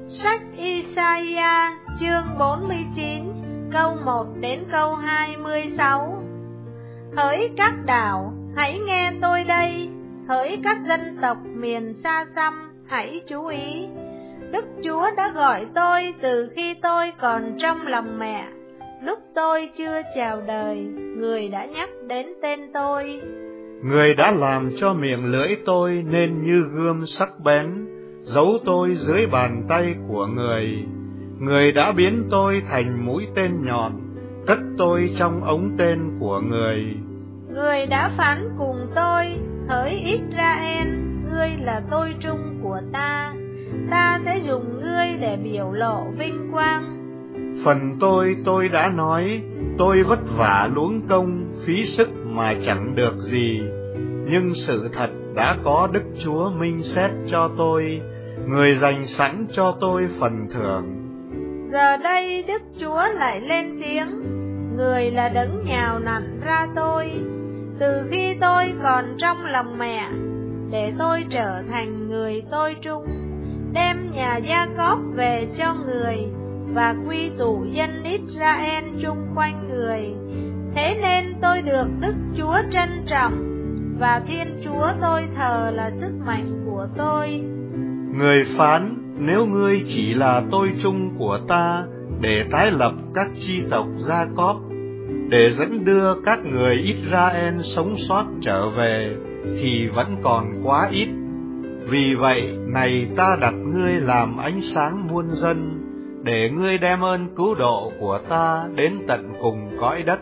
Sách Isaiah chương 49 câu 1 đến câu 26. Hỡi các đảo, hãy nghe tôi đây, hỡi các dân tộc miền xa xăm, hãy chú ý. Đức Chúa đã gọi tôi từ khi tôi còn trong lòng mẹ, lúc tôi chưa chào đời, Người đã nhắc đến tên tôi. Người đã làm cho miệng lưỡi tôi nên như gươm sắc bén, giấu tôi dưới bàn tay của Người. Người đã biến tôi thành mũi tên nhọn, cất tôi trong ống tên của Người. Người đã phán cùng tôi, hỡi Israel, ngươi là tôi trung của ta sẽ dùng ngươi để biểu lộ vinh quang. Phần tôi đã nói, tôi vất vả luống công, phí sức mà chẳng được gì. Nhưng sự thật đã có Đức Chúa minh xét cho tôi, Người dành sẵn cho tôi phần thưởng. Giờ đây Đức Chúa lại lên tiếng, Người là đấng nhào nặn ra tôi, từ khi tôi còn trong lòng mẹ, để tôi trở thành người tôi trung, đem nhà Gia-cóp về cho Người, và quy tụ dân Israel chung quanh Người. Thế nên tôi được Đức Chúa trân trọng, và Thiên Chúa tôi thờ là sức mạnh của tôi. Người phán, nếu ngươi chỉ là tôi chung của ta, để tái lập các chi tộc Gia-cóp, để dẫn đưa các người Israel sống sót trở về, thì vẫn còn quá ít. Vì vậy, này ta đặt ngươi làm ánh sáng muôn dân, để ngươi đem ơn cứu độ của ta đến tận cùng cõi đất.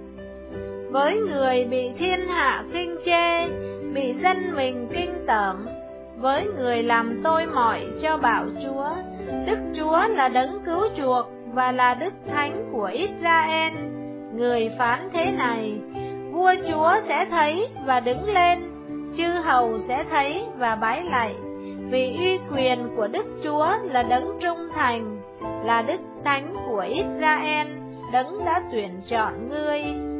Với người bị thiên hạ kinh chê, bị dân mình kinh tởm, với người làm tôi mỏi cho bảo Chúa, Đức Chúa là đấng cứu chuộc và là Đức Thánh của Israel. Người phán thế này, vua Chúa sẽ thấy và đứng lên, chư hầu sẽ thấy và bái lạy, vì uy quyền của Đức Chúa là đấng trung thành, là Đức Thánh của Israel, đấng đã tuyển chọn ngươi.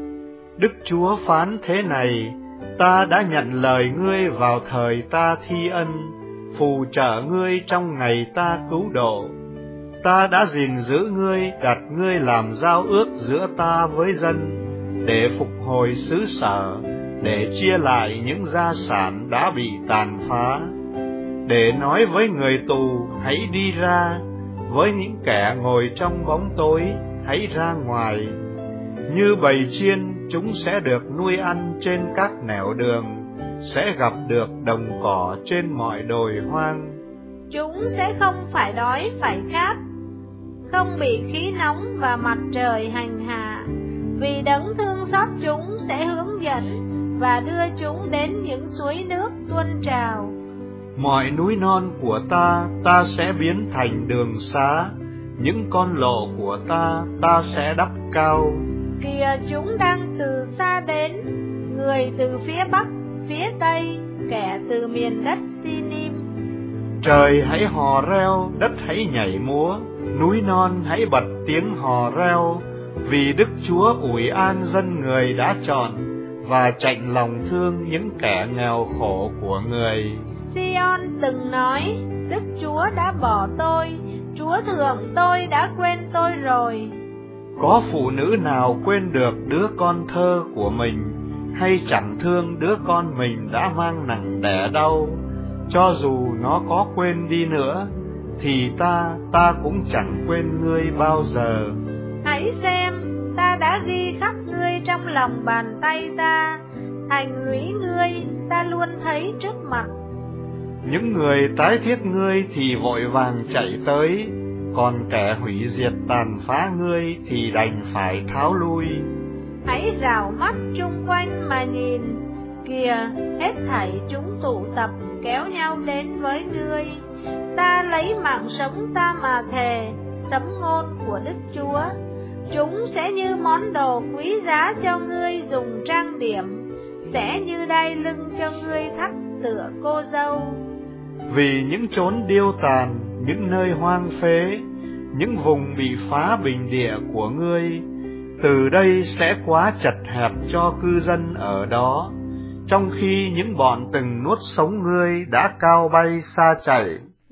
Đức Chúa phán thế này, ta đã nhận lời ngươi vào thời ta thi ân, phù trợ ngươi trong ngày ta cứu độ. Ta đã gìn giữ ngươi, đặt ngươi làm giao ước giữa ta với dân, để phục hồi xứ sở, để chia lại những gia sản đã bị tàn phá, để nói với người tù, hãy đi ra, với những kẻ ngồi trong bóng tối, hãy ra ngoài. Như bầy chiên, chúng sẽ được nuôi ăn trên các nẻo đường, sẽ gặp được đồng cỏ trên mọi đồi hoang. Chúng sẽ không phải đói phải khát, không bị khí nóng và mặt trời hành hạ, vì đấng thương xót chúng sẽ hướng dẫn và đưa chúng đến những suối nước tuôn trào. Mọi núi non của ta sẽ biến thành đường xá, những con lộ của ta sẽ đắp cao. Kìa, chúng đang từ xa đến, người từ phía bắc, phía tây, kẻ từ miền đất Sinim. Trời hãy hò reo, đất hãy nhảy múa, núi non hãy bật tiếng hò reo, vì Đức Chúa ủi an dân Người đã chọn, và chạnh lòng thương những kẻ nghèo khổ của Người. Sion từng nói, Đức Chúa đã bỏ tôi, Chúa thượng tôi đã quên tôi rồi. Có phụ nữ nào quên được đứa con thơ của mình, hay chẳng thương đứa con mình đã mang nặng đẻ đau? Cho dù nó có quên đi nữa, thì ta cũng chẳng quên ngươi bao giờ. Hãy xem, ta đã ghi khắc ngươi trong lòng bàn tay ta, thành lũy ngươi ta luôn thấy trước mặt. Những người tái thiết ngươi thì vội vàng chạy tới, còn kẻ hủy diệt tàn phá ngươi thì đành phải tháo lui. Hãy rào mắt chung quanh mà nhìn, kìa, hết thảy chúng tụ tập kéo nhau đến với ngươi. Ta lấy mạng sống ta mà thề, sấm ngôn của Đức Chúa. Chúng sẽ như món đồ quý giá cho ngươi dùng trang điểm, sẽ như đai lưng cho ngươi thắt tựa cô dâu. Vì những chốn điêu tàn, những nơi hoang phế, những vùng bị phá bình địa của ngươi, từ đây sẽ quá chật hẹp cho cư dân ở đó, trong khi những bọn từng nuốt sống ngươi đã cao bay xa chạy.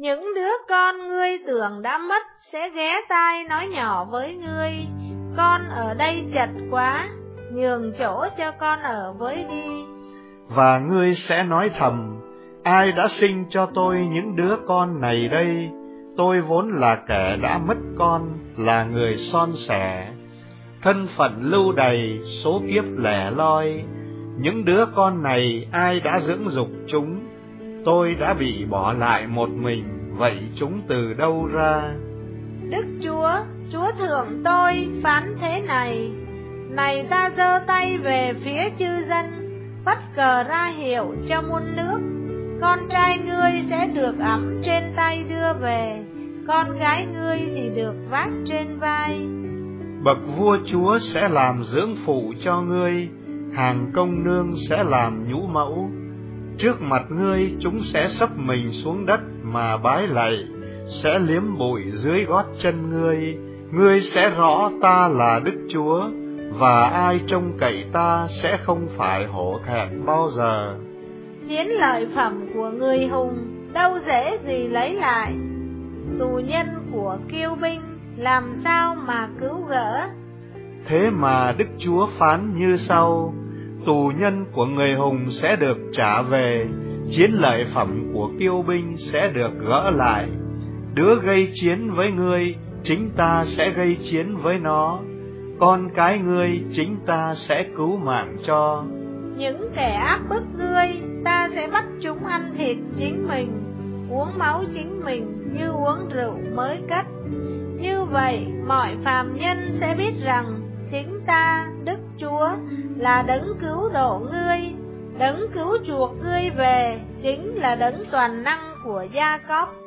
Những đứa con ngươi tưởng đã mất sẽ ghé tai nói nhỏ với ngươi, con ở đây chật quá, nhường chỗ cho con ở với đi. Và ngươi sẽ nói thầm, ai đã sinh cho tôi những đứa con này đây? Tôi vốn là kẻ đã mất con, là người son sẻ, thân phận lưu đày, số kiếp lẻ loi. Những đứa con này ai đã dưỡng dục chúng? Tôi đã bị bỏ lại một mình, vậy chúng từ đâu ra? Đức Chúa, Chúa thượng tôi phán thế này: này ta giơ tay về phía chư dân, phất cờ ra hiệu cho muôn nước. Con trai ngươi sẽ được ẵm trên tay đưa về, con gái ngươi thì được vác trên vai. Bậc vua chúa sẽ làm dưỡng phụ cho ngươi, hàng công nương sẽ làm nhũ mẫu. Trước mặt ngươi chúng sẽ xấp mình xuống đất mà bái lạy, sẽ liếm bụi dưới gót chân ngươi. Ngươi sẽ rõ ta là Đức Chúa, và ai trông cậy ta sẽ không phải hổ thẹn bao giờ. Chiến lợi phẩm của người hùng đâu dễ gì lấy lại, tù nhân của kiêu binh làm sao mà cứu gỡ. Thế mà Đức Chúa phán như sau: tù nhân của người hùng sẽ được trả về, chiến lợi phẩm của kiêu binh sẽ được gỡ lại. Đứa gây chiến với ngươi, chính ta sẽ gây chiến với nó, con cái ngươi chính ta sẽ cứu mạng cho. Những kẻ ác bức ngươi, ta sẽ bắt chúng ăn thịt chính mình, uống máu chính mình như uống rượu mới cất. Như vậy mọi phàm nhân sẽ biết rằng chính ta, Đức Chúa, là đấng cứu độ ngươi, đấng cứu chuộc ngươi về, chính là đấng toàn năng của Gia-cóp.